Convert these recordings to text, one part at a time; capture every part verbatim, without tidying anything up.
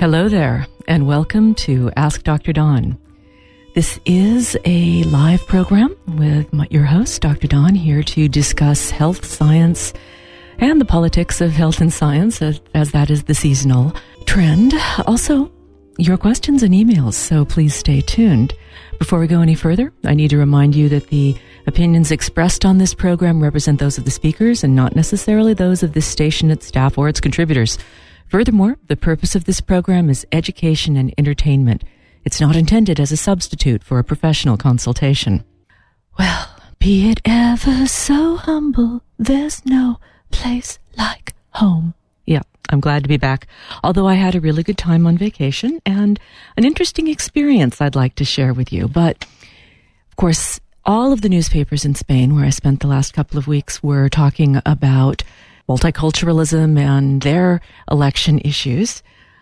Hello there, and welcome to Ask Doctor Dawn. This is a live program with my, your host, Doctor Dawn, here to discuss health, science, and the politics of health and science, as, as that is the seasonal trend. Also, your questions and emails, so please stay tuned. Before we go any further, I need to remind you that the opinions expressed on this program represent those of the speakers and not necessarily those of this station, its staff, or its contributors. Furthermore, the purpose of this program is education and entertainment. It's not intended as a substitute for a professional consultation. Well, be it ever so humble, there's no place like home. Yeah, I'm glad to be back, although I had a really good time on vacation and an interesting experience I'd like to share with you. But, of course, all of the newspapers in Spain, where I spent the last couple of weeks, were talking about multiculturalism and their election issues.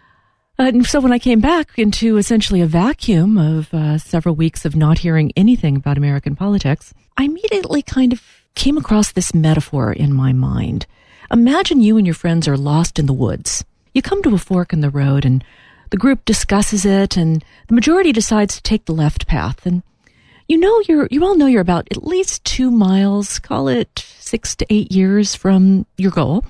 Uh, and so when I came back into essentially a vacuum of uh, several weeks of not hearing anything about American politics, I immediately kind of came across this metaphor in my mind. Imagine you and your friends are lost in the woods. You come to a fork in the road and the group discusses it and the majority decides to take the left path. And you know, you're, you all know you're about at least two miles, call it six to eight years from your goal.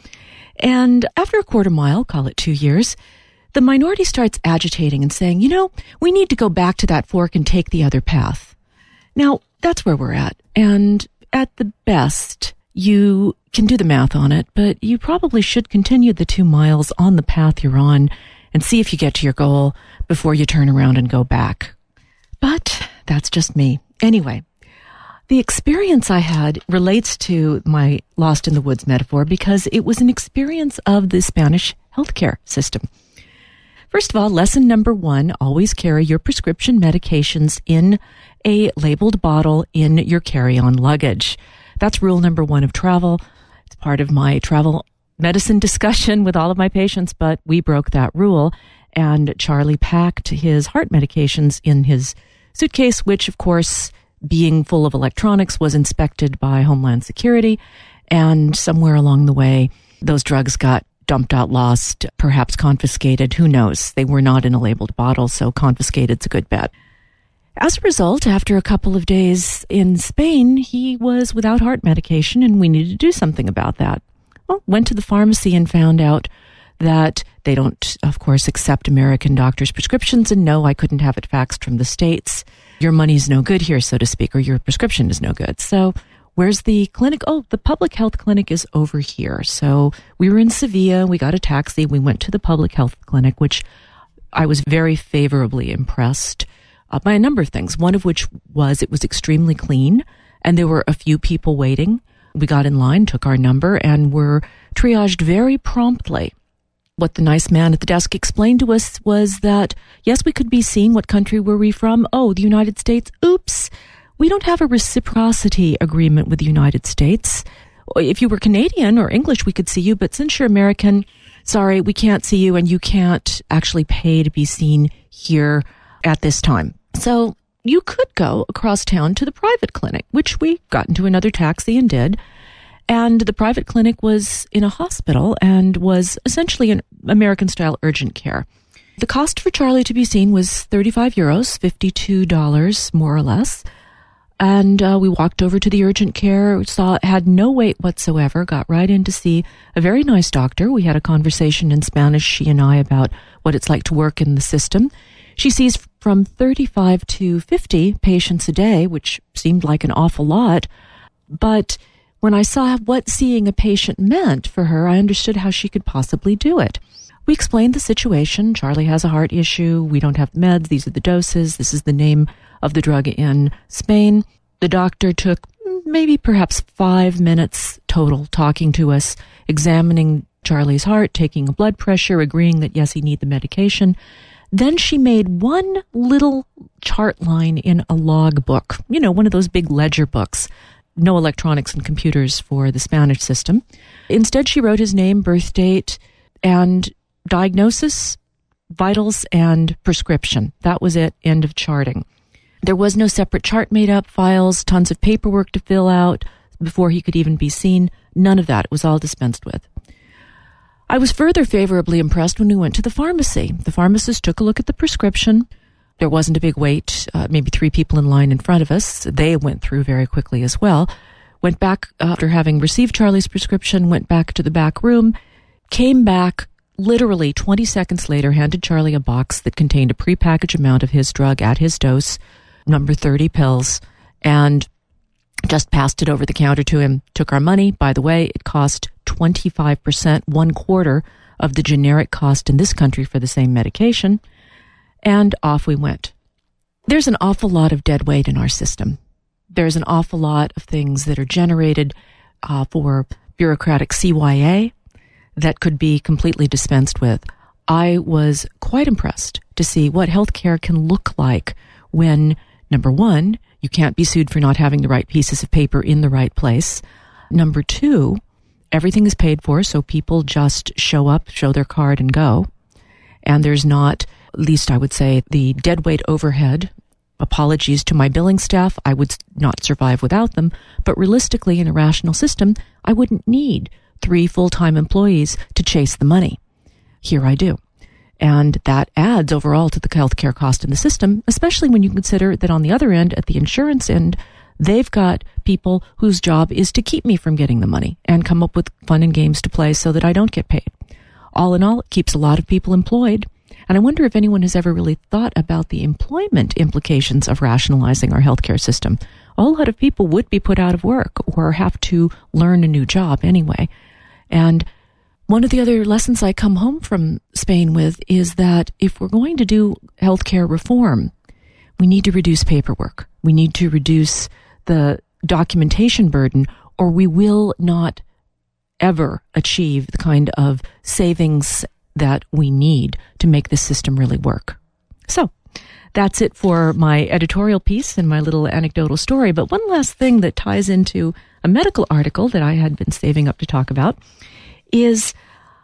And after a quarter mile, call it two years, the minority starts agitating and saying, you know, we need to go back to that fork and take the other path. Now, that's where we're at. And at the best, you can do the math on it, but you probably should continue the two miles on the path you're on and see if you get to your goal before you turn around and go back. But that's just me. Anyway, the experience I had relates to my lost in the woods metaphor because it was an experience of the Spanish healthcare system. First of all, lesson number one, always carry your prescription medications in a labeled bottle in your carry-on luggage. That's rule number one of travel. It's part of my travel medicine discussion with all of my patients, but we broke that rule. And Charlie packed his heart medications in his suitcase, which, of course, being full of electronics, was inspected by Homeland Security. And somewhere along the way, those drugs got dumped out, lost, perhaps confiscated. Who knows? They were not in a labeled bottle, so confiscated's a good bet. As a result, after a couple of days in Spain, he was without heart medication, and we needed to do something about that. Well, went to the pharmacy and found out that they don't, of course, accept American doctors' prescriptions, and no, I couldn't have it faxed from the States. Your money's no good here, so to speak, or your prescription is no good. So where's the clinic? Oh, the public health clinic is over here. So we were in Sevilla. We got a taxi. We went to the public health clinic, which I was very favorably impressed uh, by a number of things, one of which was it was extremely clean, and there were a few people waiting. We got in line, took our number, and were triaged very promptly. What the nice man at the desk explained to us was that, yes, we could be seen. What country were we from? Oh, the United States. Oops. We don't have a reciprocity agreement with the United States. If you were Canadian or English, we could see you. But since you're American, sorry, we can't see you and you can't actually pay to be seen here at this time. So you could go across town to the private clinic, which we got into another taxi and did. And the private clinic was in a hospital and was essentially an American-style urgent care. The cost for Charlie to be seen was thirty-five euros, fifty-two dollars more or less. And uh, we walked over to the urgent care, saw had no wait whatsoever, got right in to see a very nice doctor. We had a conversation in Spanish, she and I, about what it's like to work in the system. She sees from thirty-five to fifty patients a day, which seemed like an awful lot. But when I saw what seeing a patient meant for her, I understood how she could possibly do it. We explained the situation. Charlie has a heart issue. We don't have meds. These are the doses. This is the name of the drug in Spain. The doctor took maybe perhaps five minutes total talking to us, examining Charlie's heart, taking a blood pressure, agreeing that, yes, he needs the medication. Then she made one little chart line in a log book, you know, one of those big ledger books. No electronics and computers for the Spanish system. Instead, she wrote his name, birth date, and diagnosis, vitals, and prescription. That was it. End of charting. There was no separate chart made up, files, tons of paperwork to fill out before he could even be seen. None of that. It was all dispensed with. I was further favorably impressed when we went to the pharmacy. The pharmacist took a look at the prescription. There wasn't a big wait, uh, maybe three people in line in front of us. They went through very quickly as well. Went back after having received Charlie's prescription, went back to the back room, came back literally twenty seconds later, handed Charlie a box that contained a prepackaged amount of his drug at his dose, number thirty pills, and just passed it over the counter to him, took our money. By the way, it cost twenty-five percent, one quarter of the generic cost in this country for the same medication, and off we went. There's an awful lot of dead weight in our system. There's an awful lot of things that are generated uh, for bureaucratic C Y A that could be completely dispensed with. I was quite impressed to see what healthcare can look like when, number one, you can't be sued for not having the right pieces of paper in the right place. Number two, everything is paid for, so people just show up, show their card, and go. And there's not, at least I would say, the deadweight overhead. Apologies to my billing staff, I would not survive without them. But realistically, in a rational system, I wouldn't need three full-time employees to chase the money. Here I do. And that adds overall to the healthcare cost in the system, especially when you consider that on the other end, at the insurance end, they've got people whose job is to keep me from getting the money and come up with fun and games to play so that I don't get paid. All in all, it keeps a lot of people employed. And I wonder if anyone has ever really thought about the employment implications of rationalizing our healthcare system. A whole lot of people would be put out of work or have to learn a new job anyway. And one of the other lessons I come home from Spain with is that if we're going to do healthcare reform, we need to reduce paperwork. We need to reduce the documentation burden, or we will not ever achieve the kind of savings that we need to make this system really work. So that's it for my editorial piece and my little anecdotal story. But one last thing that ties into a medical article that I had been saving up to talk about is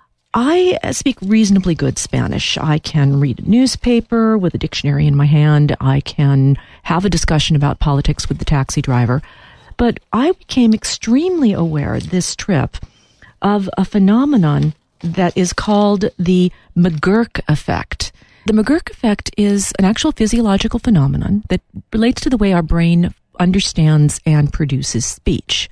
I speak reasonably good Spanish. I can read a newspaper with a dictionary in my hand. I can have a discussion about politics with the taxi driver. But I became extremely aware this trip of a phenomenon that is called the McGurk effect. The McGurk effect is an actual physiological phenomenon that relates to the way our brain understands and produces speech.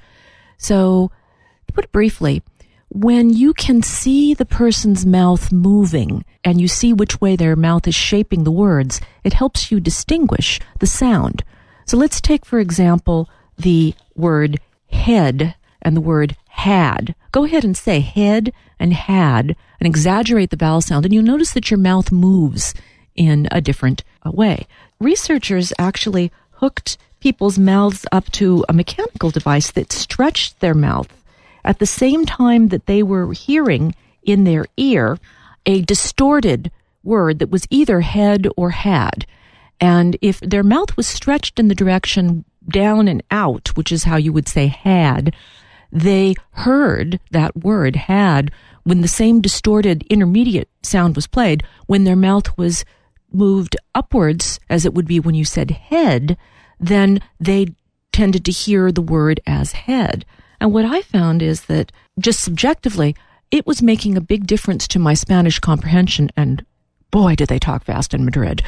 So, to put it briefly, when you can see the person's mouth moving and you see which way their mouth is shaping the words, it helps you distinguish the sound. So let's take, for example, the word head and the word had. Go ahead and say head and had and exaggerate the vowel sound, and you'll notice that your mouth moves in a different way. Researchers actually hooked people's mouths up to a mechanical device that stretched their mouth at the same time that they were hearing in their ear a distorted word that was either head or had. And if their mouth was stretched in the direction down and out, which is how you would say had, they heard that word had when the same distorted intermediate sound was played. When their mouth was moved upwards, as it would be when you said head, then they tended to hear the word as head. And what I found is that just subjectively, it was making a big difference to my Spanish comprehension, and boy, did they talk fast in Madrid,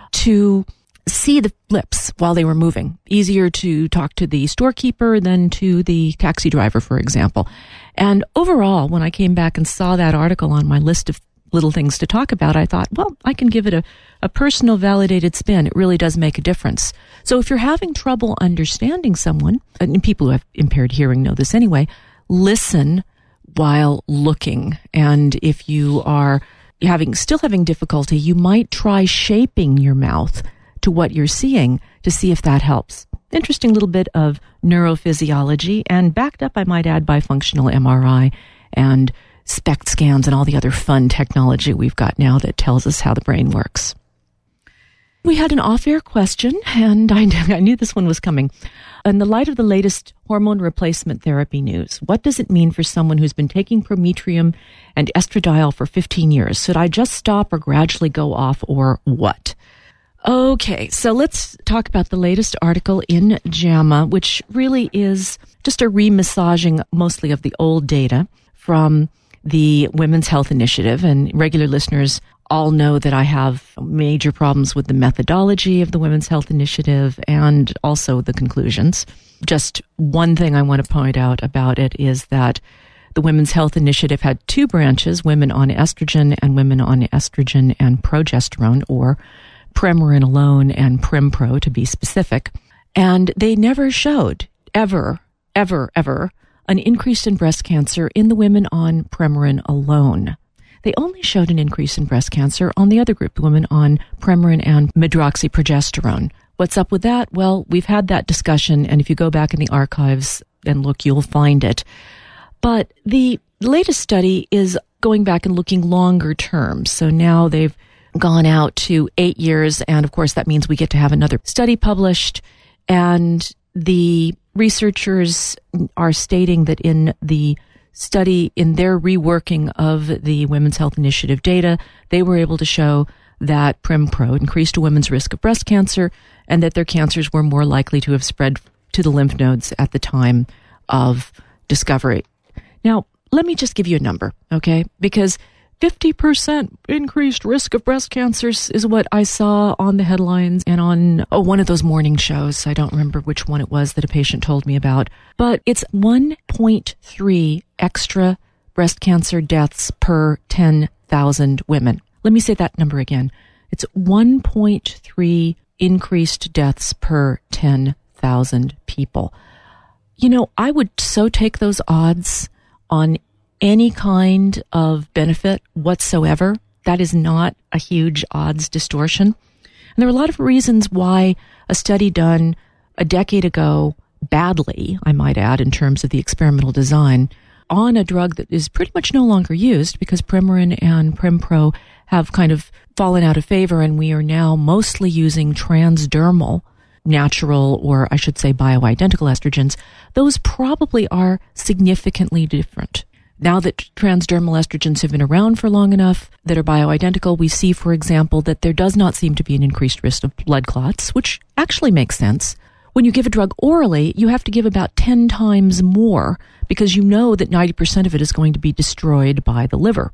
to see the lips while they were moving. Easier to talk to the storekeeper than to the taxi driver, for example. And overall, when I came back and saw that article on my list of little things to talk about, I thought, well, I can give it a, a personal validated spin. It really does make a difference. So if you're having trouble understanding someone, and people who have impaired hearing know this anyway, listen while looking. And if you are having still having difficulty, you might try shaping your mouth to what you're seeing to see if that helps. Interesting little bit of neurophysiology, and backed up, I might add, by functional M R I and SPECT scans and all the other fun technology we've got now that tells us how the brain works. We had an off-air question, and I knew, I knew this one was coming. In the light of the latest hormone replacement therapy news, what does it mean for someone who's been taking Prometrium and estradiol for fifteen years? Should I just stop or gradually go off, or what? Okay, so let's talk about the latest article in JAMA, which really is just a remassaging mostly of the old data from the Women's Health Initiative, and regular listeners all know that I have major problems with the methodology of the Women's Health Initiative and also the conclusions. Just one thing I want to point out about it is that the Women's Health Initiative had two branches, women on estrogen and women on estrogen and progesterone, or Premarin alone and Prempro to be specific. And they never showed, ever, ever, ever, an increase in breast cancer in the women on Premarin alone. They only showed an increase in breast cancer on the other group, the women on Premarin and medroxyprogesterone. What's up with that? Well, we've had that discussion, and if you go back in the archives and look, you'll find it. But the latest study is going back and looking longer term. So now they've gone out to eight years, and of course that means we get to have another study published, and the researchers are stating that in the study, in their reworking of the Women's Health Initiative data, they were able to show that Prempro increased a women's risk of breast cancer and that their cancers were more likely to have spread to the lymph nodes at the time of discovery. Now, let me just give you a number, okay? Because fifty percent increased risk of breast cancers is what I saw on the headlines and on oh, one of those morning shows. I don't remember which one it was that a patient told me about. But it's one point three extra breast cancer deaths per ten thousand women. Let me say that number again. It's one point three increased deaths per ten thousand people. You know, I would so take those odds on any kind of benefit whatsoever. That is not a huge odds distortion. And there are a lot of reasons why a study done a decade ago, badly, I might add, in terms of the experimental design, on a drug that is pretty much no longer used because Premarin and Prempro have kind of fallen out of favor, and we are now mostly using transdermal, natural, or I should say bioidentical estrogens. Those probably are significantly different. Now that transdermal estrogens have been around for long enough that are bioidentical, we see, for example, that there does not seem to be an increased risk of blood clots, which actually makes sense. When you give a drug orally, you have to give about ten times more because you know that ninety percent of it is going to be destroyed by the liver.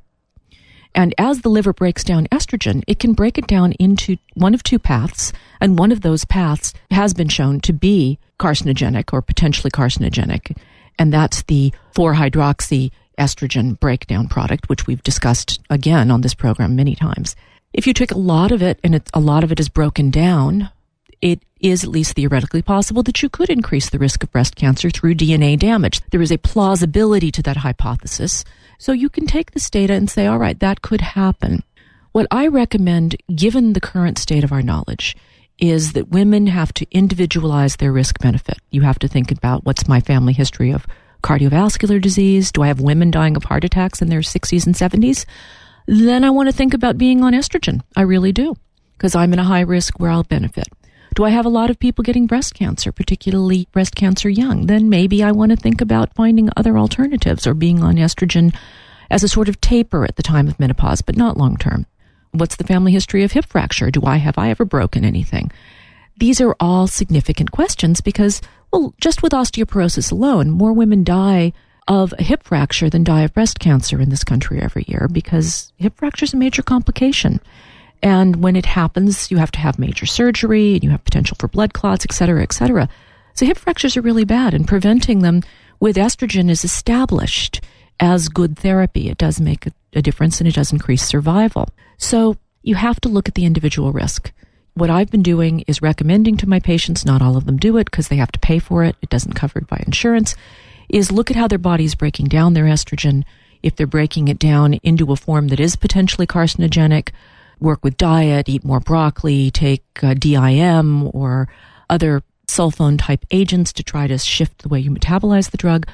And as the liver breaks down estrogen, it can break it down into one of two paths, and one of those paths has been shown to be carcinogenic or potentially carcinogenic, and that's the four hydroxy estrogen breakdown product, which we've discussed again on this program many times. If you take a lot of it and it, a lot of it is broken down, it is at least theoretically possible that you could increase the risk of breast cancer through D N A damage. There is a plausibility to that hypothesis. So you can take this data and say, all right, that could happen. What I recommend, given the current state of our knowledge, is that women have to individualize their risk benefit. You have to think about, what's my family history of cardiovascular disease? Do I have women dying of heart attacks in their sixties and seventies? Then I want to think about being on estrogen. I really do, because I'm in a high risk where I'll benefit. Do I have a lot of people getting breast cancer, particularly breast cancer young? Then maybe I want to think about finding other alternatives or being on estrogen as a sort of taper at the time of menopause, but not long term. What's the family history of hip fracture? Do I have I ever broken anything? These are all significant questions because, well, just with osteoporosis alone, more women die of a hip fracture than die of breast cancer in this country every year because hip fracture is a major complication. And when it happens, you have to have major surgery, and you have potential for blood clots, et cetera, et cetera. So hip fractures are really bad, and preventing them with estrogen is established as good therapy. It does make a, a difference, and it does increase survival. So you have to look at the individual risk. What I've been doing is recommending to my patients, not all of them do it because they have to pay for it, it doesn't covered by insurance, is look at how their body's breaking down their estrogen. If they're breaking it down into a form that is potentially carcinogenic, work with diet, eat more broccoli, take uh, D I M or other sulfone-type agents to try to shift the way you metabolize the drug.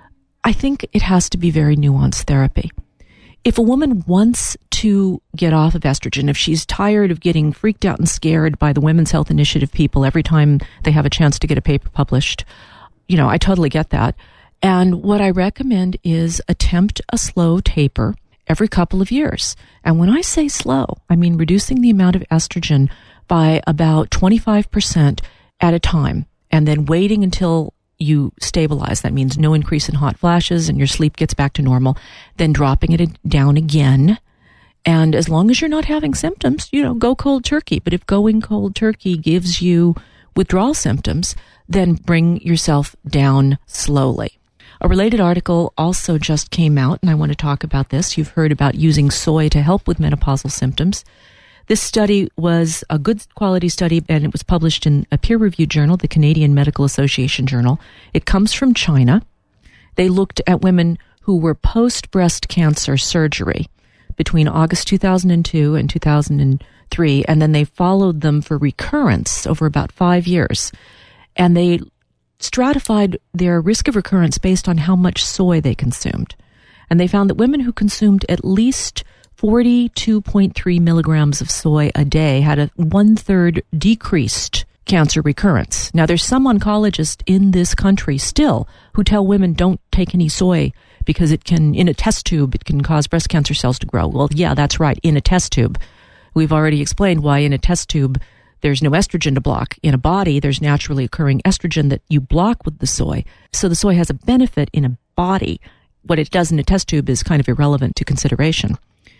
I think it has to be very nuanced therapy. If a woman wants to get off of estrogen, if she's tired of getting freaked out and scared by the Women's Health Initiative people every time they have a chance to get a paper published, you know, I totally get that. And what I recommend is attempt a slow taper every couple of years. And when I say slow, I mean reducing the amount of estrogen by about twenty-five percent at a time, and then waiting until you stabilize. That means no increase in hot flashes and your sleep gets back to normal, then dropping it down again. And as long as you're not having symptoms, you know, go cold turkey. But if going cold turkey gives you withdrawal symptoms, then bring yourself down slowly. A related article also just came out, and I want to talk about this. You've heard about using soy to help with menopausal symptoms. This study was a good quality study, and it was published in a peer-reviewed journal, the Canadian Medical Association Journal. It comes from China. They looked at women who were post-breast cancer surgery between August two thousand two and two thousand three, and then they followed them for recurrence over about five years. And they stratified their risk of recurrence based on how much soy they consumed. And they found that women who consumed at least forty-two point three milligrams of soy a day had a one-third decreased cancer recurrence. Now, there's some oncologists in this country still who tell women don't take any soy because it can, in a test tube, it can cause breast cancer cells to grow. Well, yeah, that's right, in a test tube. We've already explained why in a test tube there's no estrogen to block. In a body, there's naturally occurring estrogen that you block with the soy. So the soy has a benefit in a body. What it does in a test tube is kind of irrelevant to consideration.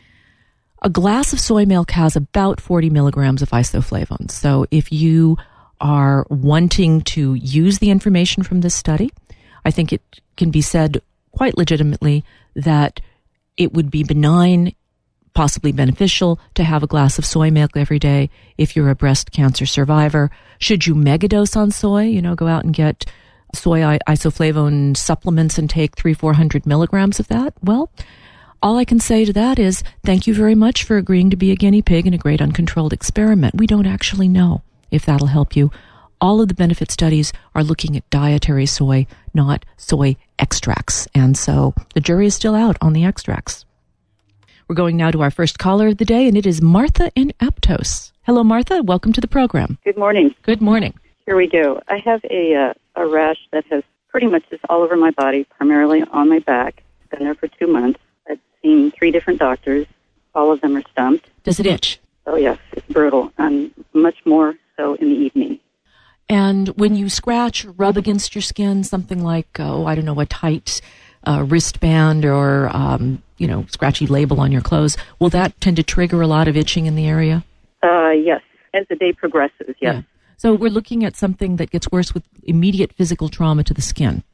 A glass of soy milk has about forty milligrams of isoflavones. So if you are wanting to use the information from this study, I think it can be said quite legitimately that it would be benign, possibly beneficial to have a glass of soy milk every day if you're a breast cancer survivor. Should you megadose on soy, you know, go out and get soy isoflavone supplements and take three, four hundred milligrams of that? Well, all I can say to that is thank you very much for agreeing to be a guinea pig in a great uncontrolled experiment. We don't actually know if that'll help you. All of the benefit studies are looking at dietary soy, not soy extracts. And so the jury is still out on the extracts. We're going now to our first caller of the day, and it is Martha in Aptos. Hello, Martha. Welcome to the program. Good morning. Good morning. Here we go. I have a uh, a rash that has pretty much just all over my body, primarily on my back. It's been there for two months. I've seen three different doctors. All of them are stumped. Does it itch? Oh, yes. It's brutal, and much more so in the evening. And when you scratch or rub against your skin, something like, oh, I don't know, a tight uh, wristband or, um, you know, scratchy label on your clothes, will that tend to trigger a lot of itching in the area? Uh, yes. As the day progresses, yes. Yeah. So we're looking at something that gets worse with immediate physical trauma to the skin.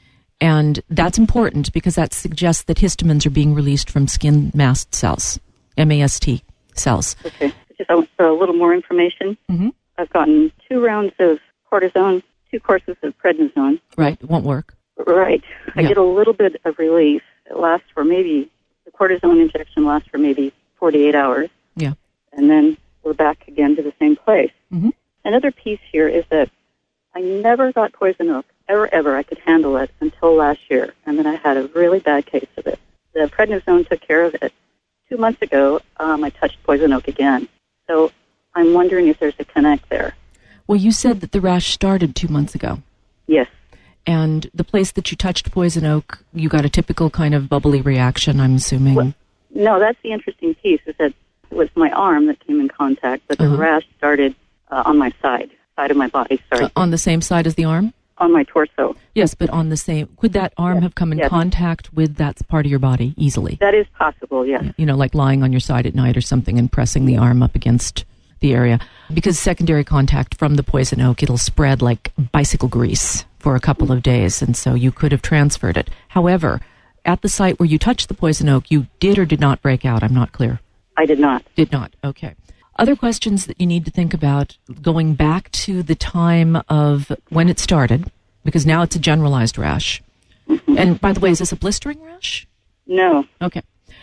And that's important because that suggests that histamines are being released from skin mast cells, M A S T cells. Okay. Just a, a little more information. Mm-hmm. I've gotten two rounds of cortisone, two courses of prednisone. Right. It won't work. Right. I Yeah. get a little bit of relief. It lasts for maybe, the cortisone injection lasts for maybe forty-eight hours. Yeah. And then we're back again to the same place. Mm-hmm. Another piece here is that I never got poison oak, ever, ever. I could handle it until last year, and then I had a really bad case of it. The prednisone took care of it. Two months ago, um, I touched poison oak again. So I'm wondering if there's a connect there. Well, you said that the rash started two months ago. Yes. And the place that you touched poison oak, you got a typical kind of bubbly reaction, I'm assuming. Well, no, that's the interesting piece, is that it was my arm that came in contact, but the Uh-huh. rash started uh, on my side, side of my body, sorry, Uh, on the same side as the arm? on my torso. Yes, but on the same... Could that arm Yes, have come in yes. contact with that part of your body easily? That is possible, yes. You know, like lying on your side at night or something and pressing the arm up against the area. Because secondary contact from the poison oak, it'll spread like bicycle grease for a couple of days, and so you could have transferred it. However, at the site where you touched the poison oak, you did or did not break out? I'm not clear. I did not. Did not. Okay. Other questions that you need to think about going back to the time of when it started, because now it's a generalized rash. Mm-hmm. And by the way, is this a blistering rash? No. Okay.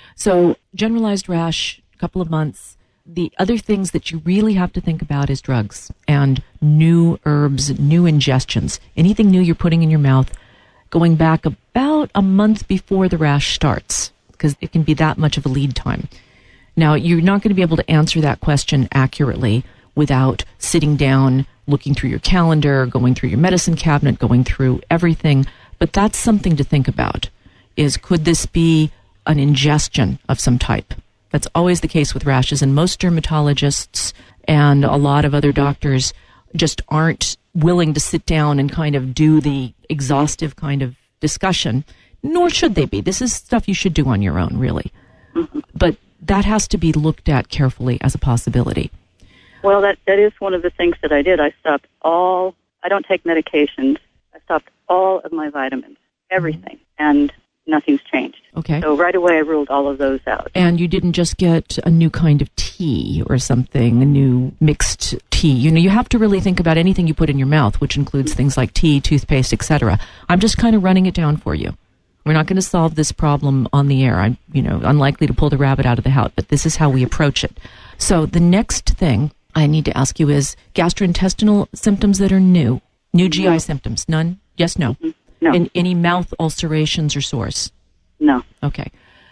So generalized rash, a couple of months. The other things that you really have to think about is drugs and new herbs, new ingestions. Anything new you're putting in your mouth going back about a month before the rash starts, because it can be that much of a lead time. Now, you're not going to be able to answer that question accurately without sitting down, looking through your calendar, going through your medicine cabinet, going through everything. But that's something to think about, is could this be an ingestion of some type? That's always the case with rashes, and most dermatologists and a lot of other doctors just aren't willing to sit down and kind of do the exhaustive kind of discussion, nor should they be. This is stuff you should do on your own, really. Mm-hmm. But that has to be looked at carefully as a possibility. Well, that, that is one of the things that I did. I stopped all, I don't take medications. I stopped all of my vitamins, everything, mm-hmm. and nothing's changed. Okay. So right away I ruled all of those out. And you didn't just get a new kind of tea or something, a new mixed tea. You know, you have to really think about anything you put in your mouth, which includes things like tea, toothpaste, et cetera. I'm just kind of running it down for you. We're not going to solve this problem on the air. I'm, you know, unlikely to pull the rabbit out of the hat, but this is how we approach it. So the next thing I need to ask you is gastrointestinal symptoms that are new, new G I no. symptoms. None? Yes, no. Mm-hmm. No. And any mouth ulcerations or sores? No. Okay.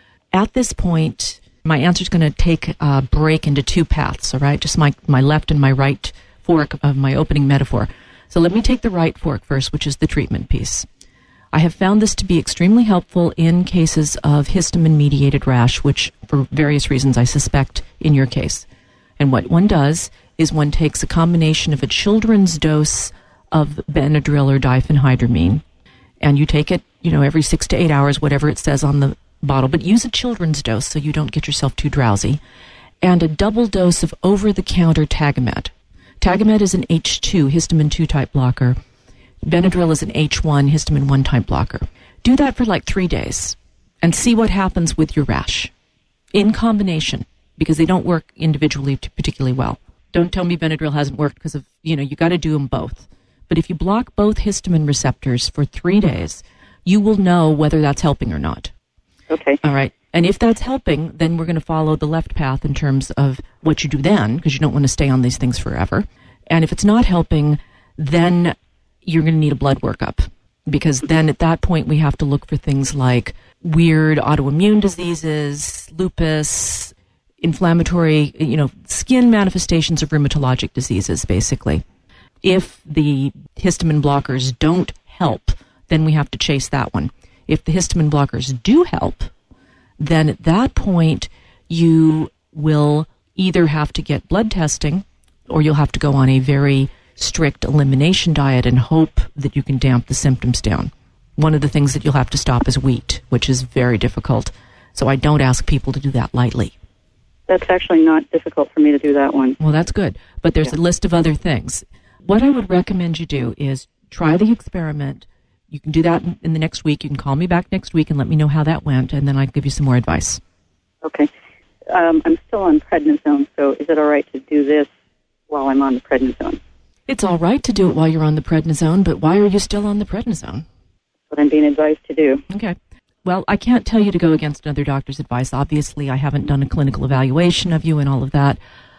At this point, my answer is going to take a break into two paths, all right? Just my, my left and my right fork of my opening metaphor. So let me take the right fork first, which is the treatment piece. I have found this to be extremely helpful in cases of histamine-mediated rash, which, for various reasons, I suspect in your case. And what one does is one takes a combination of a children's dose of Benadryl or diphenhydramine, and you take it, you know, every six to eight hours, whatever it says on the bottle, but use a children's dose so you don't get yourself too drowsy, and a double dose of over-the-counter Tagamet. Tagamet is an H two, histamine two type blocker. Benadryl is an H one, histamine one type blocker. Do that for like three days and see what happens with your rash in combination, because they don't work individually particularly well. Don't tell me Benadryl hasn't worked because of, you know, you got to do them both. But if you block both histamine receptors for three days, you will know whether that's helping or not. Okay. All right. And if that's helping, then we're going to follow the left path in terms of what you do then, because you don't want to stay on these things forever. And if it's not helping, then you're going to need a blood workup, because then at that point we have to look for things like weird autoimmune diseases, lupus, inflammatory, you know, skin manifestations of rheumatologic diseases, basically. If the histamine blockers don't help, then we have to chase that one. If the histamine blockers do help, then at that point you will either have to get blood testing or you'll have to go on a very strict elimination diet and hope that you can damp the symptoms down. One of the things that you'll have to stop is wheat, which is very difficult. So I don't ask people to do that lightly. That's actually not difficult for me to do that one. Well, that's good. But there's yeah. a list of other things. What I would recommend you do is try the experiment. You can do that in the next week. You can call me back next week and let me know how that went, and then I'll give you some more advice. Okay. Um, I'm still on prednisone, so is it all right to do this while I'm on the prednisone? It's all right to do it while you're on the prednisone, but why are you still on the prednisone? That's what I'm being advised to do. Okay. Well, I can't tell you to go against another doctor's advice. Obviously, I haven't done a clinical evaluation of you and all of that.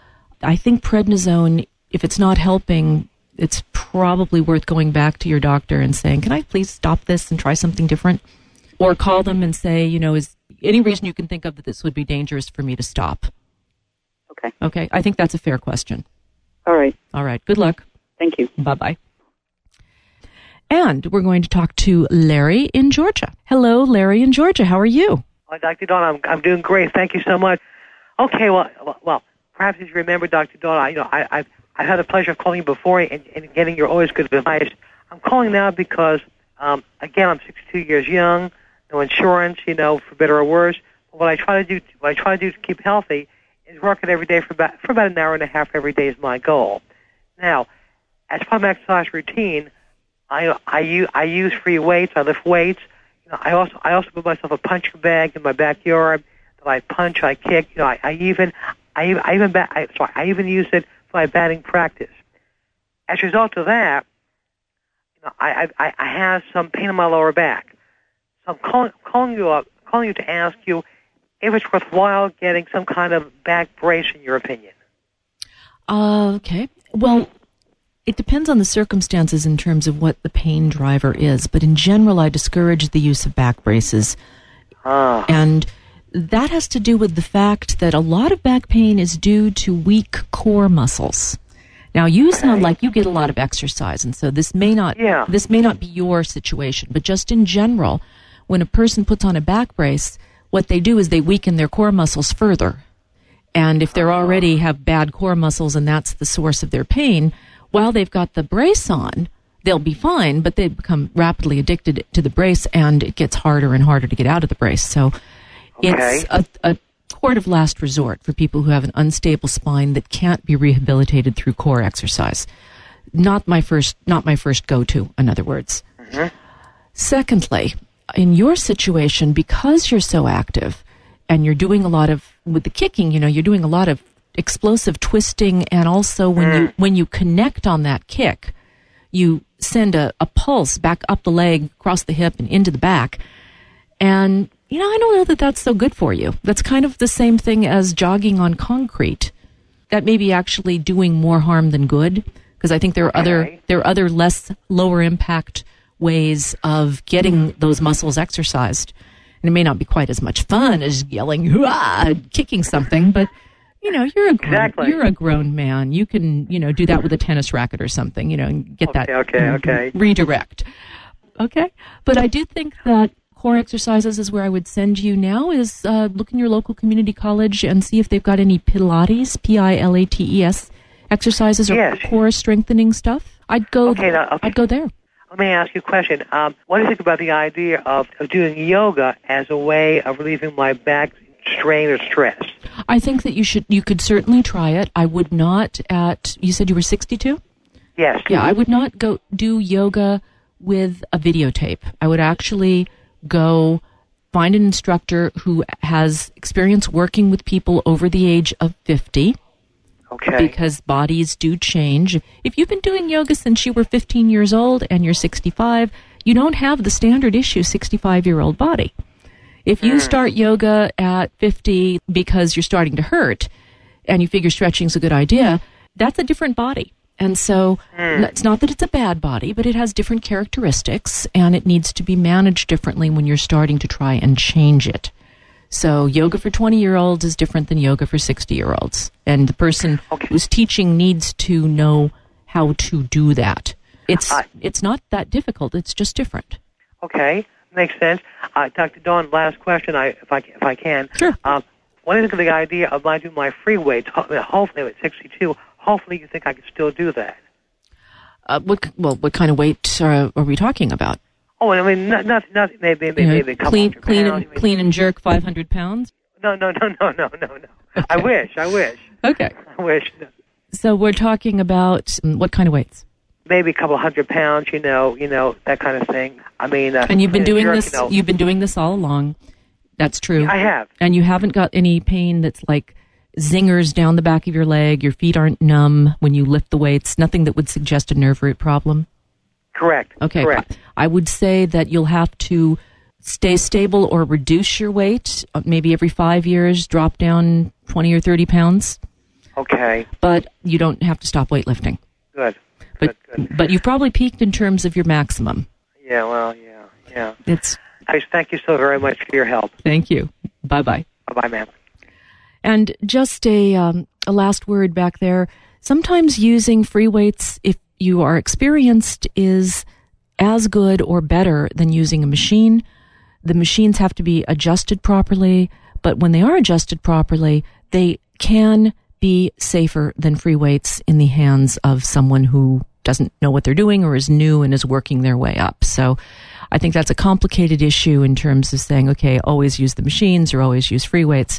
I think prednisone, if it's not helping, it's probably worth going back to your doctor and saying, can I please stop this and try something different? Or call them and say, you know, is any reason you can think of that this would be dangerous for me to stop? Okay. Okay. I think that's a fair question. All right. All right. Good luck. Thank you. Bye-bye. And we're going to talk to Larry in Georgia. Hello, Larry in Georgia. How are you? Hi, Doctor Dawn. I'm I'm doing great. Thank you so much. Okay. Well, well, perhaps as you remember, Doctor Dawn, I, you know, I, I've I've had the pleasure of calling you before and, and getting your always good advice. I'm calling now because, um, again, I'm sixty-two years young, no insurance, you know, for better or worse. But what I try to do, what I try to do to keep healthy, is work it every day for about for about an hour and a half every day is my goal. Now, as part of my exercise routine, I I use I use free weights. I lift weights. You know, I also I also put myself a punching bag in my backyard that I punch, I kick. You know, I, I even I even I even bat, I, sorry I even use it for my batting practice. As a result of that, you know, I I, I have some pain in my lower back. So I'm calling calling you up calling you to ask you if it's worthwhile getting some kind of back brace, in your opinion. Uh, okay. Well, it depends on the circumstances in terms of what the pain driver is, but in general, I discourage the use of back braces. Ah. And that has to do with the fact that a lot of back pain is due to weak core muscles. Now, you sound like you get a lot of exercise, and so this may not yeah. this may not be your situation, but just in general, when a person puts on a back brace, what they do is they weaken their core muscles further. And if they already have bad core muscles and that's the source of their pain, while they've got the brace on, they'll be fine, but they become rapidly addicted to the brace, and it gets harder and harder to get out of the brace. So Okay. it's a, a court of last resort for people who have an unstable spine that can't be rehabilitated through core exercise. Not my first, not my first go-to, in other words. Mm-hmm. Secondly, in your situation, because you're so active and you're doing a lot of, with the kicking, you know, you're doing a lot of explosive twisting, and also when Mm. you when you connect on that kick, you send a, a pulse back up the leg, across the hip, and into the back. And, you know, I don't know that that's so good for you. That's kind of the same thing as jogging on concrete. That may be actually doing more harm than good, because I think there are other Okay. there are other less lower impact ways of getting those muscles exercised. And it may not be quite as much fun as yelling, "Hurrah!" kicking something, but you know, you're a grown, Exactly. you're a grown man. You can, you know, do that with a tennis racket or something, you know, and get that Okay, okay, you know, okay. redirect. Okay? But I do think that core exercises is where I would send you now is uh, look in your local community college and see if they've got any Pilates, P I L A T E S exercises or Yes. core strengthening stuff. I'd go Okay, now, okay. I'd go there. Let me ask you a question. Um, what do you think about the idea of, of doing yoga as a way of relieving my back strain or stress? I think that you should you could certainly try it. I would not at you said you were sixty-two? Yes. Yeah, I would not go do yoga with a videotape. I would actually go find an instructor who has experience working with people over the age of fifty. Okay. Because bodies do change. If you've been doing yoga since you were fifteen years old and you're sixty-five, you don't have the standard issue sixty-five-year-old body. If you start yoga at fifty because you're starting to hurt and you figure stretching's a good idea, that's a different body. And so it's not that it's a bad body, but it has different characteristics, and it needs to be managed differently when you're starting to try and change it. So yoga for twenty-year-olds is different than yoga for sixty-year-olds. And the person Okay. who's teaching needs to know how to do that. It's I- it's not that difficult. It's just different. Okay. Makes sense. Uh, Doctor Dawn, last question, I, if I if I can. Sure. Um, what do you think of the idea of my doing my free weights? Ho- Hopefully, at sixty-two, hopefully you think I can still do that. Uh, what well, what kind of weight are, are we talking about? Oh, I mean, not, not, not maybe, maybe, You know, maybe a couple clean, hundred clean, pounds. and, I mean, clean and jerk five hundred pounds. No, no, no, no, no, no, no. I wish, I wish, Okay. I wish. So we're talking about um, what kind of weights? Maybe a couple hundred pounds, you know, you know, that kind of thing. I mean, uh, And you've been clean doing jerk, this. You know, You've been doing this all along. That's true. I have. And you haven't got any pain that's like zingers down the back of your leg. Your feet aren't numb when you lift the weights. Nothing that would suggest a nerve root problem. Correct. Okay. Correct. I would say that you'll have to stay stable or reduce your weight. uh, Maybe every five years, drop down twenty or thirty pounds. Okay. But you don't have to stop weightlifting. Good. But Good. Good. but you've probably peaked in terms of your maximum. Yeah. Well. Yeah. Yeah. It's Guys, thank you so very much for your help. thank you. Bye bye. Bye, bye, ma'am. And just a um, a last word back there. Sometimes using free weights, if you are experienced, is as good or better than using a machine. The machines have to be adjusted properly, but when they are adjusted properly, they can be safer than free weights in the hands of someone who doesn't know what they're doing or is new and is working their way up. So I think that's a complicated issue in terms of saying, okay, always use the machines or always use free weights.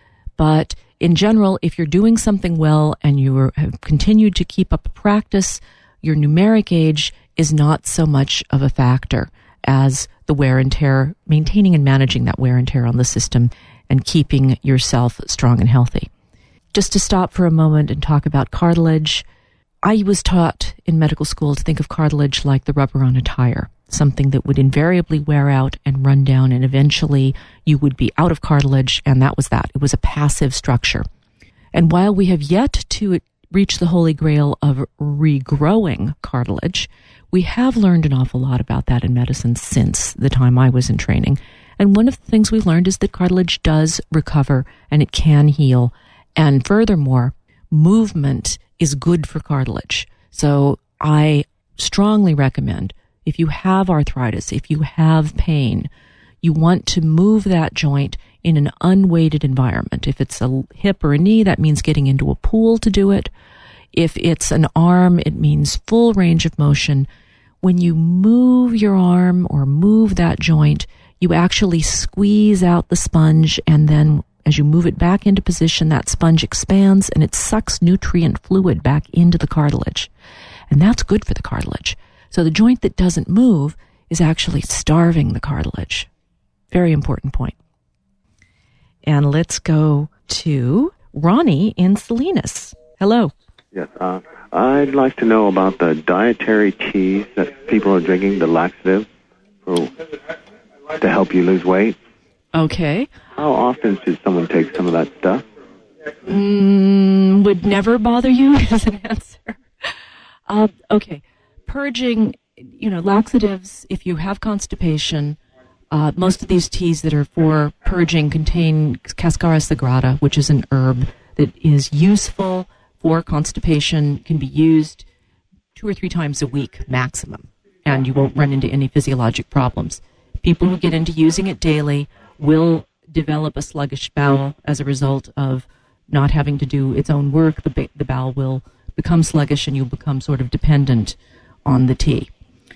But in general, if you're doing something well and you are, have continued to keep up a practice, your numeric age is not so much of a factor as the wear and tear, maintaining and managing that wear and tear on the system and keeping yourself strong and healthy. Just to stop for a moment and talk about cartilage, I was taught in medical school to think of cartilage like the rubber on a tire, something that would invariably wear out and run down, and eventually you would be out of cartilage, and that was that. It was a passive structure. And while we have yet to reach the holy grail of regrowing cartilage, we have learned an awful lot about that in medicine since the time I was in training. And one of the things we learned is that cartilage does recover and it can heal. And furthermore, movement is good for cartilage. So I strongly recommend, if you have arthritis, if you have pain, you want to move that joint in an unweighted environment. If it's a hip or a knee, that means getting into a pool to do it. If it's an arm, it means full range of motion. When you move your arm or move that joint, you actually squeeze out the sponge, and then as you move it back into position, that sponge expands and it sucks nutrient fluid back into the cartilage. And that's good for the cartilage. So the joint that doesn't move is actually starving the cartilage. Very important point. And let's go to Ronnie in Salinas. Hello. Yes, uh, I'd like to know about the dietary teas that people are drinking, the laxative, for, to help you lose weight. Okay. How often should someone take some of that stuff? Mm, would never bother you as an answer. Uh, okay. Purging, you know, laxatives, if you have constipation, uh, most of these teas that are for purging contain Cascara sagrada, which is an herb that is useful for constipation, can be used two or three times a week maximum, and you won't run into any physiologic problems. People who get into using it daily will develop a sluggish bowel as a result of not having to do its own work. The, ba- the bowel will become sluggish and you'll become sort of dependent on the tea.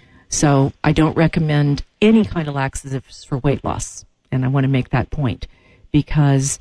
So I don't recommend any kind of laxatives for weight loss, and I want to make that point because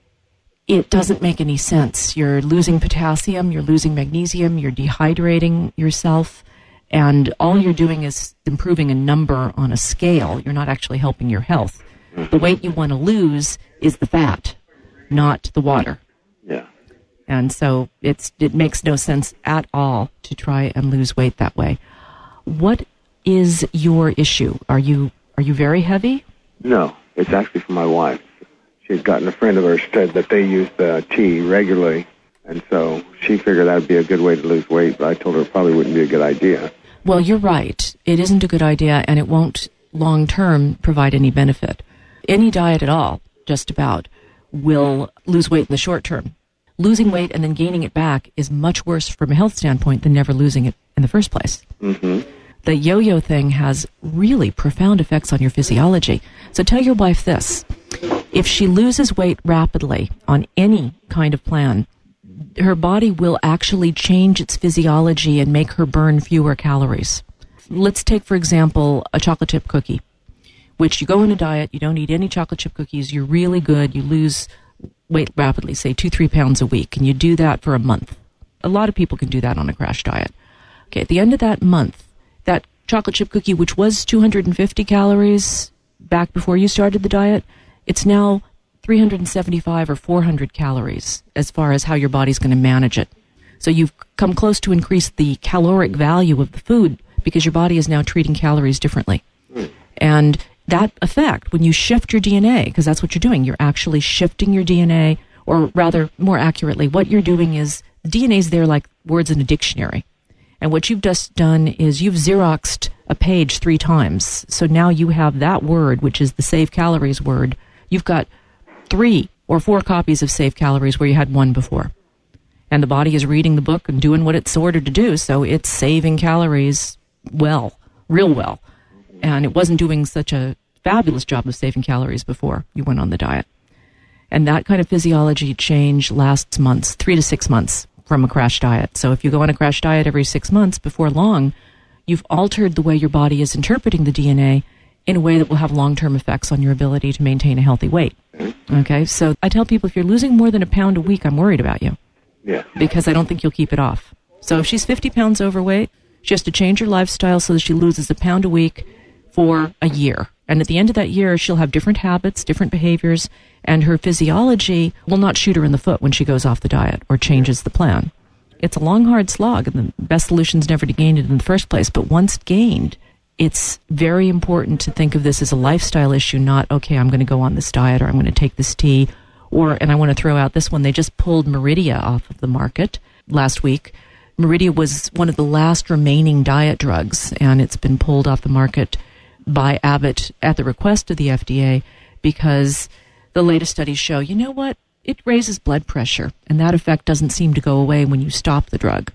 it doesn't make any sense. You're losing potassium, you're losing magnesium, you're dehydrating yourself, and all you're doing is improving a number on a scale. You're not actually helping your health. The weight you want to lose is the fat, not the water. Yeah. And so it's it makes no sense at all to try and lose weight that way. What is your issue? Are you are you very heavy? No, it's actually for my wife. She had gotten a friend of hers said that they use the tea regularly, and so she figured that would be a good way to lose weight, but I told her it probably wouldn't be a good idea. Well, you're right. It isn't a good idea, and it won't long-term provide any benefit. Any diet at all, just about, will lose weight in the short term. Losing weight and then gaining it back is much worse from a health standpoint than never losing it in the first place. Mm-hmm. The yo-yo thing has really profound effects on your physiology. So tell your wife this. If she loses weight rapidly on any kind of plan, her body will actually change its physiology and make her burn fewer calories. Let's take, for example, a chocolate chip cookie, which you go on a diet, you don't eat any chocolate chip cookies, you're really good, you lose weight rapidly, say two, three pounds a week, and you do that for a month. A lot of people can do that on a crash diet. Okay, at the end of that month, that chocolate chip cookie, which was two hundred fifty calories back before you started the diet, it's now three hundred seventy-five or four hundred calories as far as how your body's going to manage it. So you've come close to increase the caloric value of the food because your body is now treating calories differently. Mm. And that effect, when you shift your D N A, because that's what you're doing, you're actually shifting your D N A, or rather, more accurately, what you're doing is D N A's there like words in a dictionary. And what you've just done is you've Xeroxed a page three times. So now you have that word, which is the save calories word. You've got three or four copies of save calories where you had one before. And the body is reading the book and doing what it's ordered to do, so it's saving calories well, real well. And it wasn't doing such a fabulous job of saving calories before you went on the diet. And that kind of physiology change lasts months, three to six months from a crash diet. So if you go on a crash diet every six months, before long, you've altered the way your body is interpreting the D N A in a way that will have long-term effects on your ability to maintain a healthy weight. Okay, so I tell people if you're losing more than a pound a week, I'm worried about you. Yeah. Because I don't think you'll keep it off. So if she's fifty pounds overweight, she has to change her lifestyle so that she loses a pound a week for a year. And at the end of that year, she'll have different habits, different behaviors, and her physiology will not shoot her in the foot when she goes off the diet or changes the plan. It's a long, hard slog, and the best solution is never to gain it in the first place. But once gained, it's very important to think of this as a lifestyle issue, not, okay, I'm going to go on this diet or I'm going to take this tea. Or, and I want to throw out this one, they just pulled Meridia off of the market last week. Meridia was one of the last remaining diet drugs, and it's been pulled off the market by Abbott at the request of the F D A because the latest studies show, you know what, it raises blood pressure, and that effect doesn't seem to go away when you stop the drug.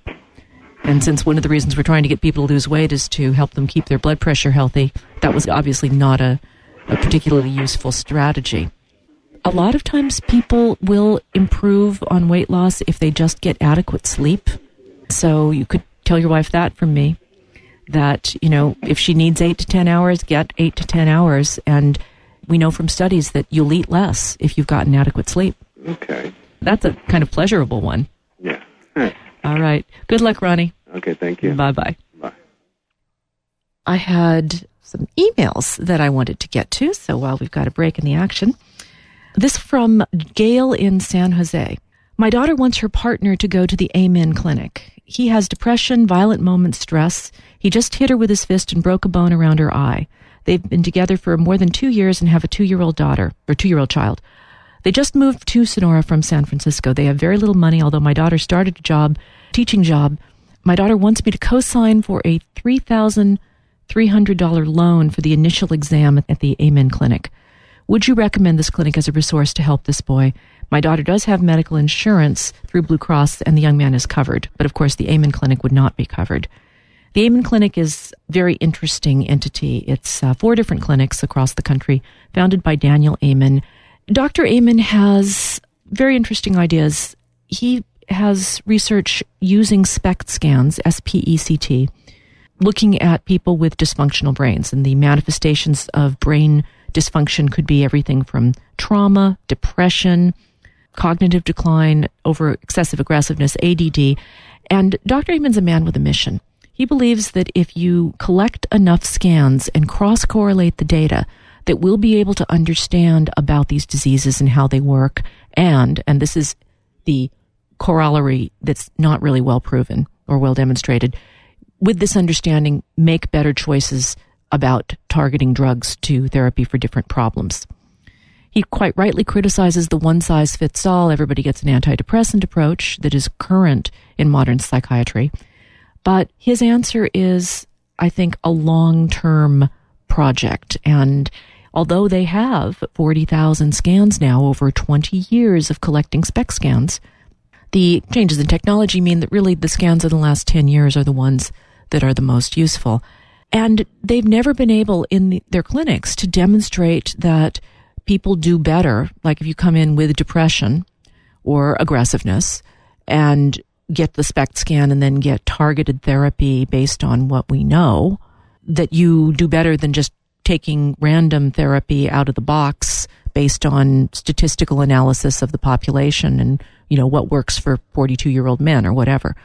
And since one of the reasons we're trying to get people to lose weight is to help them keep their blood pressure healthy, that was obviously not a, a particularly useful strategy. A lot of times people will improve on weight loss if they just get adequate sleep. So you could tell your wife that from me, that, you know, if she needs eight to ten hours, get eight to ten hours. And we know from studies that you'll eat less if you've gotten adequate sleep. Okay. That's a kind of pleasurable one. Yeah. All right. Good luck, Ronnie. Okay, thank you. Bye-bye. Bye. I had some emails that I wanted to get to, so while we've got a break in the action. This from Gail in San Jose. My daughter wants her partner to go to the Amen Clinic. He has depression, violent moment stress. He just hit her with his fist and broke a bone around her eye. They've been together for more than two years and have a two-year-old daughter, or two-year-old child. They just moved to Sonora from San Francisco. They have very little money, although my daughter started a job, teaching job. My daughter wants me to co-sign for a three thousand three hundred dollars loan for the initial exam at the Amen Clinic. Would you recommend this clinic as a resource to help this boy? My daughter does have medical insurance through Blue Cross, and the young man is covered. But, of course, the Amen Clinic would not be covered. The Amen Clinic is a very interesting entity. It's uh, four different clinics across the country, founded by Daniel Amen. Doctor Amen has very interesting ideas. He has research using SPECT scans, S P E C T, looking at people with dysfunctional brains. And the manifestations of brain dysfunction could be everything from trauma, depression, cognitive decline, over excessive aggressiveness, A D D. And Doctor Amen's a man with a mission. He believes that if you collect enough scans and cross-correlate the data, that we'll be able to understand about these diseases and how they work. And, and this is the corollary that's not really well proven or well demonstrated, with this understanding, make better choices about targeting drugs to therapy for different problems. He quite rightly criticizes the one-size-fits-all, everybody gets an antidepressant approach that is current in modern psychiatry. But his answer is, I think, a long-term project. And although they have forty thousand scans now over twenty years of collecting SPECT scans, the changes in technology mean that really the scans of the last ten years are the ones that are the most useful. And they've never been able in the, their clinics to demonstrate that people do better, like if you come in with depression or aggressiveness and get the SPECT scan and then get targeted therapy based on what we know, that you do better than just taking random therapy out of the box based on statistical analysis of the population and, you know, what works for forty-two-year-old men or whatever.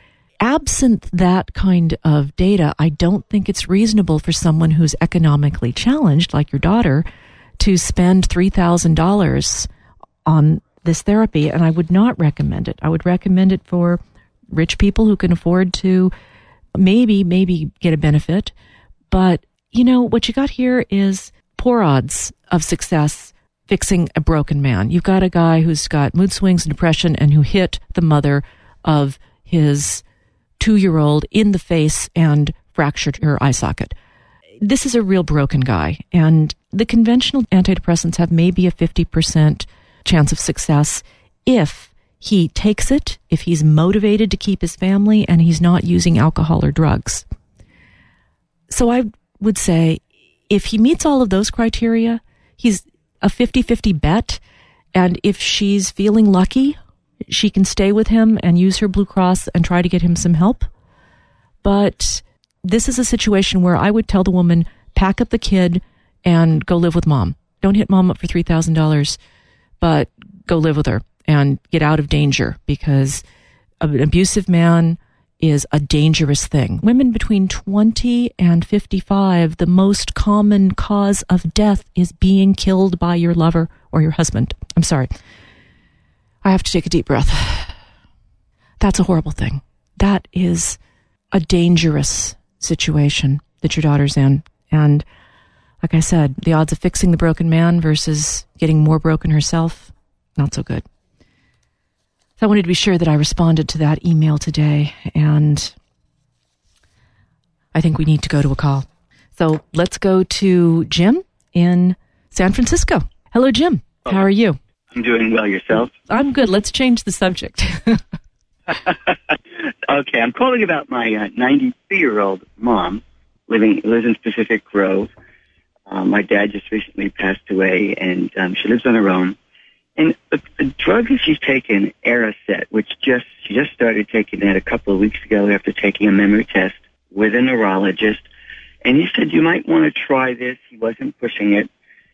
Absent that kind of data, I don't think it's reasonable for someone who's economically challenged, like your daughter, to spend three thousand dollars on this therapy, and I would not recommend it. I would recommend it for rich people who can afford to maybe, maybe get a benefit. But, you know, what you got here is poor odds of success fixing a broken man. You've got a guy who's got mood swings and depression and who hit the mother of his two-year-old in the face and fractured her eye socket. This is a real broken guy. And the conventional antidepressants have maybe a fifty percent chance of success if he takes it, if he's motivated to keep his family, and he's not using alcohol or drugs. So I would say if he meets all of those criteria, he's a fifty-fifty bet. And if she's feeling lucky, she can stay with him and use her Blue Cross and try to get him some help. But this is a situation where I would tell the woman, pack up the kid and go live with mom. Don't hit mom up for three thousand dollars, but go live with her and get out of danger, because an abusive man is a dangerous thing. Women between twenty and fifty-five, the most common cause of death is being killed by your lover or your husband. I'm sorry. I have to take a deep breath. That's a horrible thing. That is a dangerous situation that your daughter's in. And like I said, the odds of fixing the broken man versus getting more broken herself, not so good. So I wanted to be sure that I responded to that email today, and I think we need to go to a call. So let's go to Jim in San Francisco. Hello, Jim. How are you? I'm doing well. Yourself? I'm good. Let's change the subject. Okay, I'm calling about my uh, ninety-three-year-old mom living lives in Pacific Grove. Um, my dad just recently passed away, and um, she lives on her own. And the, the drug that she's taken, Aricept, which just she just started taking that a couple of weeks ago after taking a memory test with a neurologist. And he said, you might want to try this. He wasn't pushing it.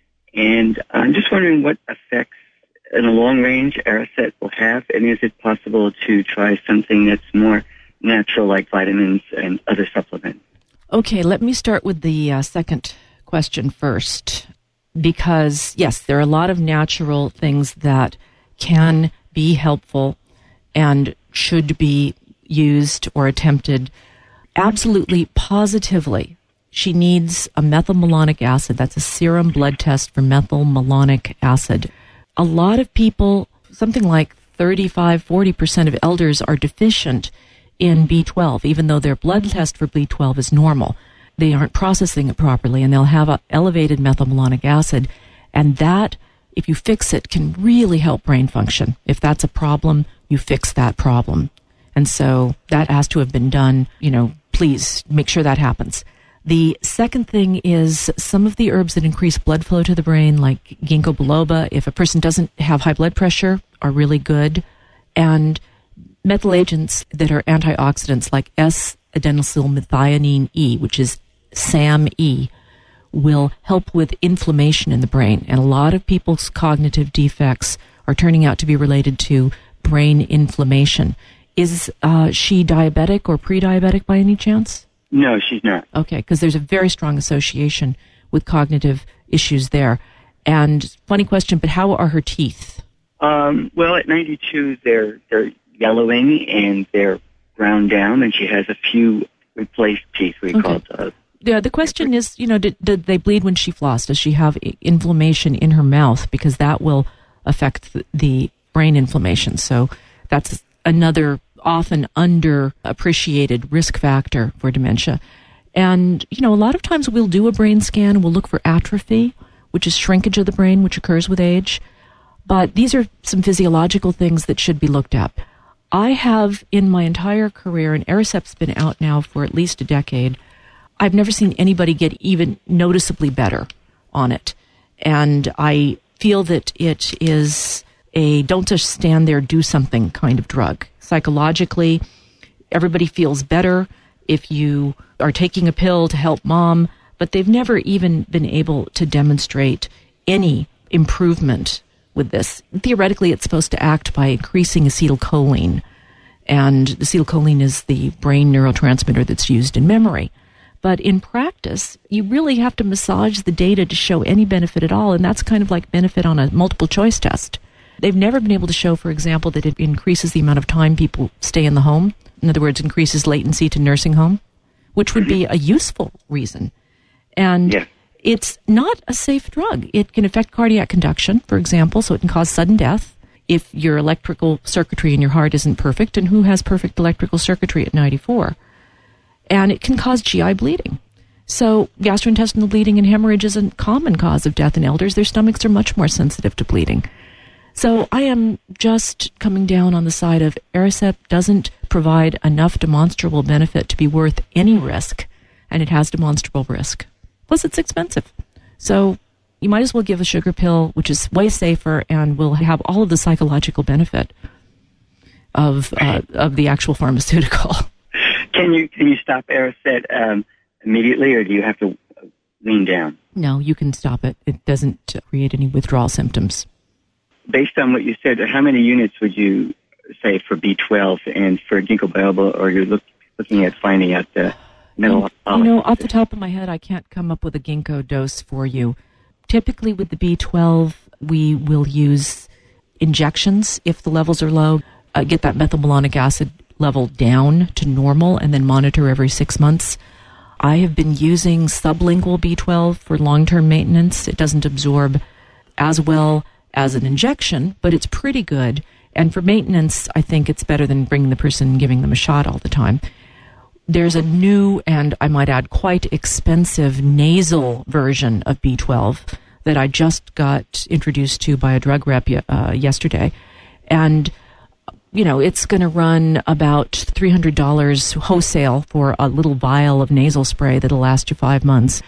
And I'm just wondering what effects in the long range Aricept will have. And is it possible to try something that's more natural, like vitamins and other supplements? Okay, let me start with the uh, second question first. Because, yes, there are a lot of natural things that can be helpful and should be used or attempted. Absolutely, positively, she needs a methylmalonic acid. That's a serum blood test for methylmalonic acid. A lot of people, something like thirty-five, forty percent of elders are deficient in B twelve, even though their blood test for B twelve is normal. They aren't processing it properly, and they'll have an elevated methylmalonic acid, and that, if you fix it, can really help brain function. If that's a problem, you fix that problem. And so that has to have been done. You know, please make sure that happens. The second thing is some of the herbs that increase blood flow to the brain, like ginkgo biloba, if a person doesn't have high blood pressure, are really good. And methyl agents that are antioxidants, like S-adenosylmethionine E, which is S A M E, will help with inflammation in the brain. And a lot of people's cognitive defects are turning out to be related to brain inflammation. Is uh, she diabetic or pre-diabetic by any chance? No, she's not. Okay, because there's a very strong association with cognitive issues there. And funny question, but how are her teeth? Um, well, at ninety-two, they're they're yellowing and they're ground down, and she has a few replaced teeth. We okay. call it. Uh, yeah, the question is, you know, did, did they bleed when she flossed? Does she have inflammation in her mouth? Because that will affect the, the brain inflammation. So that's another often underappreciated risk factor for dementia. And, you know, a lot of times we'll do a brain scan, we'll look for atrophy, which is shrinkage of the brain, which occurs with age. But these are some physiological things that should be looked at. I have, in my entire career, and Aricept's been out now for at least a decade, I've never seen anybody get even noticeably better on it. And I feel that it is a don't just stand there, do something kind of drug. Psychologically, everybody feels better if you are taking a pill to help mom, but they've never even been able to demonstrate any improvement with this. Theoretically, it's supposed to act by increasing acetylcholine, and acetylcholine is the brain neurotransmitter that's used in memory. But in practice, you really have to massage the data to show any benefit at all, and that's kind of like benefit on a multiple choice test. They've never been able to show, for example, that it increases the amount of time people stay in the home. In other words, increases latency to nursing home, which would be a useful reason. And yeah. It's not a safe drug. It can affect cardiac conduction, for example, so it can cause sudden death if your electrical circuitry in your heart isn't perfect. And who has perfect electrical circuitry at ninety-four? And it can cause G I bleeding. So gastrointestinal bleeding and hemorrhage is a common cause of death in elders. Their stomachs are much more sensitive to bleeding. So I am just coming down on the side of Aricept doesn't provide enough demonstrable benefit to be worth any risk, and it has demonstrable risk. Plus, it's expensive. So you might as well give a sugar pill, which is way safer and will have all of the psychological benefit of uh, of the actual pharmaceutical. Can you can you stop Aricept um, immediately, or do you have to lean down? No, you can stop it. It doesn't create any withdrawal symptoms. Based on what you said, how many units would you say for B twelve and for ginkgo biloba, or you're look, looking at finding out the metal? You know, off the top of my head, I can't come up with a ginkgo dose for you. Typically with the B twelve, we will use injections if the levels are low, uh, get that methylmalonic acid level down to normal, and then monitor every six months. I have been using sublingual B twelve for long-term maintenance. It doesn't absorb as well as an injection, but it's pretty good. And for maintenance, I think it's better than bringing the person and giving them a shot all the time. There's a new, and I might add, quite expensive nasal version of B twelve that I just got introduced to by a drug rep uh, yesterday. And, you know, it's going to run about three hundred dollars wholesale for a little vial of nasal spray that'll last you five months.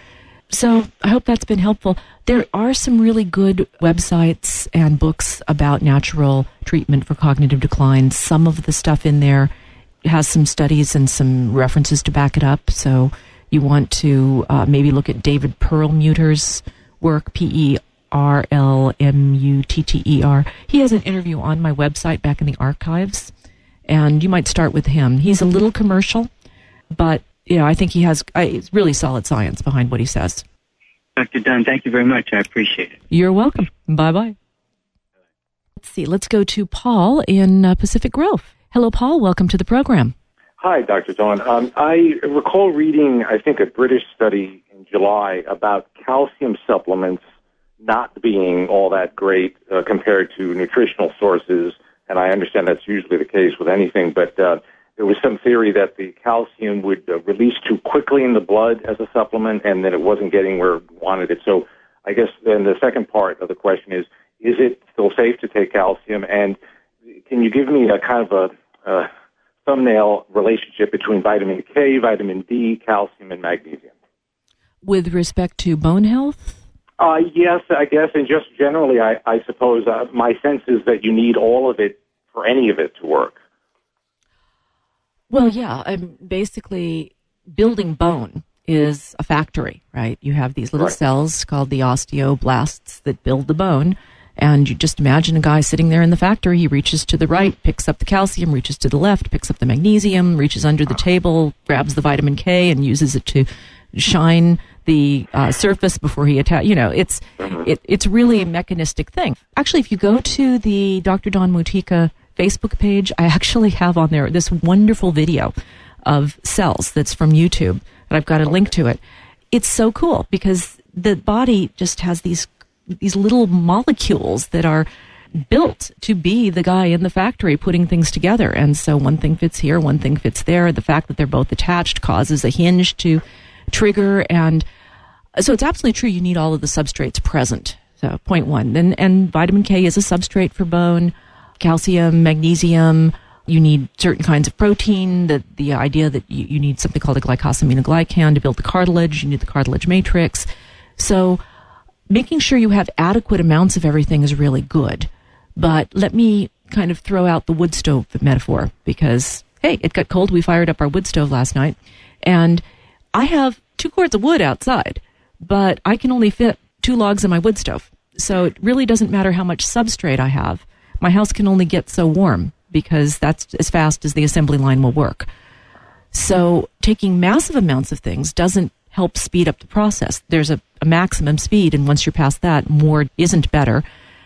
So I hope that's been helpful. There are some really good websites and books about natural treatment for cognitive decline. Some of the stuff in there has some studies and some references to back it up. So you want to uh, maybe look at David Perlmutter's work, P E R L M U T T E R. He has an interview on my website back in the archives, and you might start with him. He's a little commercial, but you know, I think he has uh, really solid science behind what he says. Doctor Dunn, thank you very much. I appreciate it. You're welcome. Bye-bye. Let's see. Let's go to Paul in uh, Pacific Grove. Hello, Paul. Welcome to the program. Hi, Doctor Dawn. Um, I recall reading, I think, a British study in July about calcium supplements not being all that great uh, compared to nutritional sources, and I understand that's usually the case with anything, but uh, there was some theory that the calcium would uh, release too quickly in the blood as a supplement, and then it wasn't getting where it wanted it. So I guess then the second part of the question is, is it still safe to take calcium? And can you give me a kind of a, a thumbnail relationship between vitamin K, vitamin D, calcium, and magnesium? With respect to bone health? Uh, yes, I guess, and just generally, I, I suppose uh, my sense is that you need all of it for any of it to work. Well, yeah, I'm basically building bone is a factory, right? You have these little right. cells called the osteoblasts that build the bone, and you just imagine a guy sitting there in the factory. He reaches to the right, picks up the calcium, reaches to the left, picks up the magnesium, reaches under the table, grabs the vitamin K, and uses it to shine the uh, surface before he attach. You know, it's it, it's really a mechanistic thing. Actually, if you go to the Doctor Dawn Mutika Facebook page, I actually have on there this wonderful video of cells that's from YouTube, and I've got a link to it. It's so cool because the body just has these these little molecules that are built to be the guy in the factory putting things together. And so one thing fits here, one thing fits there. The fact that they're both attached causes a hinge to trigger. And so it's absolutely true you need all of the substrates present. So point one. And, and vitamin K is a substrate for bone. Calcium, magnesium, you need certain kinds of protein. The, the idea that you, you need something called a glycosaminoglycan to build the cartilage. You need the cartilage matrix. So making sure you have adequate amounts of everything is really good. But let me kind of throw out the wood stove metaphor because, hey, it got cold. We fired up our wood stove last night. And I have two cords of wood outside, but I can only fit two logs in my wood stove. So it really doesn't matter how much substrate I have. My house can only get so warm because that's as fast as the assembly line will work. So taking massive amounts of things doesn't help speed up the process. There's a, a maximum speed, and once you're past that, more isn't better.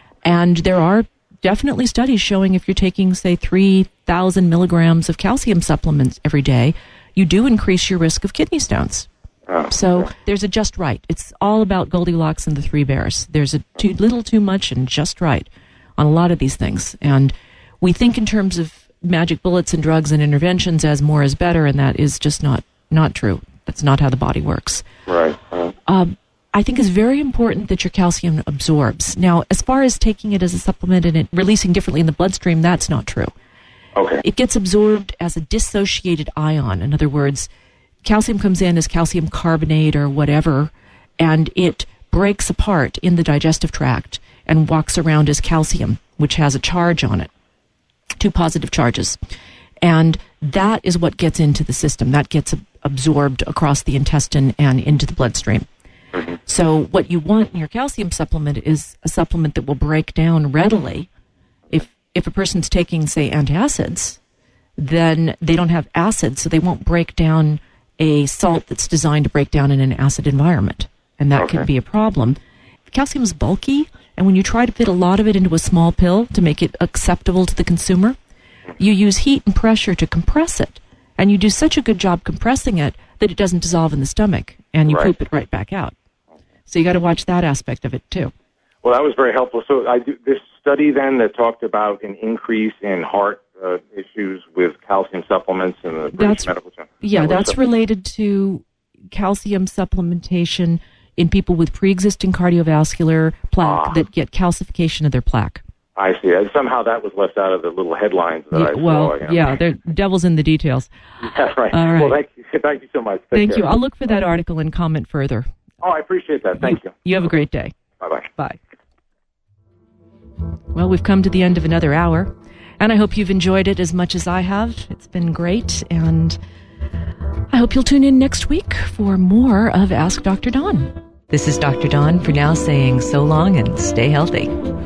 And there are definitely studies showing if you're taking, say, three thousand milligrams of calcium supplements every day, you do increase your risk of kidney stones. Oh, so okay. There's a just right. It's all about Goldilocks and the three bears. There's a too little too much and just right on a lot of these things. And we think in terms of magic bullets and drugs and interventions as more is better, and that is just not, not true. That's not how the body works. Right. Uh, um, I think it's very important that your calcium absorbs. Now, as far as taking it as a supplement and it releasing differently in the bloodstream, that's not true. Okay. It gets absorbed as a dissociated ion. In other words, calcium comes in as calcium carbonate or whatever, and it breaks apart in the digestive tract and walks around as calcium, which has a charge on it, two positive charges. And that is what gets into the system. That gets absorbed across the intestine and into the bloodstream. mm-hmm. So what you want in your calcium supplement is a supplement that will break down readily. If if a person's taking, say, antacids, then they don't have acid, so they won't break down a salt that's designed to break down in an acid environment. And that Okay. can be a problem. Calcium is bulky, and when you try to fit a lot of it into a small pill to make it acceptable to the consumer, you use heat and pressure to compress it. And you do such a good job compressing it that it doesn't dissolve in the stomach, and you Right. poop it right back out. So you got to watch that aspect of it, too. Well, that was very helpful. So I do, this study then that talked about an increase in heart uh, issues with calcium supplements in the British That's- Medical Journal. Yeah, That was that's stuff- related to calcium supplementation in people with pre-existing cardiovascular plaque Ah. that get calcification of their plaque. I see. And somehow that was left out of the little headlines that I Yeah, well, saw. you know. yeah, the devil's in the details. Yeah, right. All right. Well, thank you. Thank you so much. Take Thank care. you. I'll look for that article and comment further. Oh, I appreciate that. Thank you. You have a great day. Bye-bye. Bye. Well, we've come to the end of another hour, and I hope you've enjoyed it as much as I have. It's been great, and I hope you'll tune in next week for more of Ask Doctor Dawn. This is Doctor Dawn for now saying so long and stay healthy.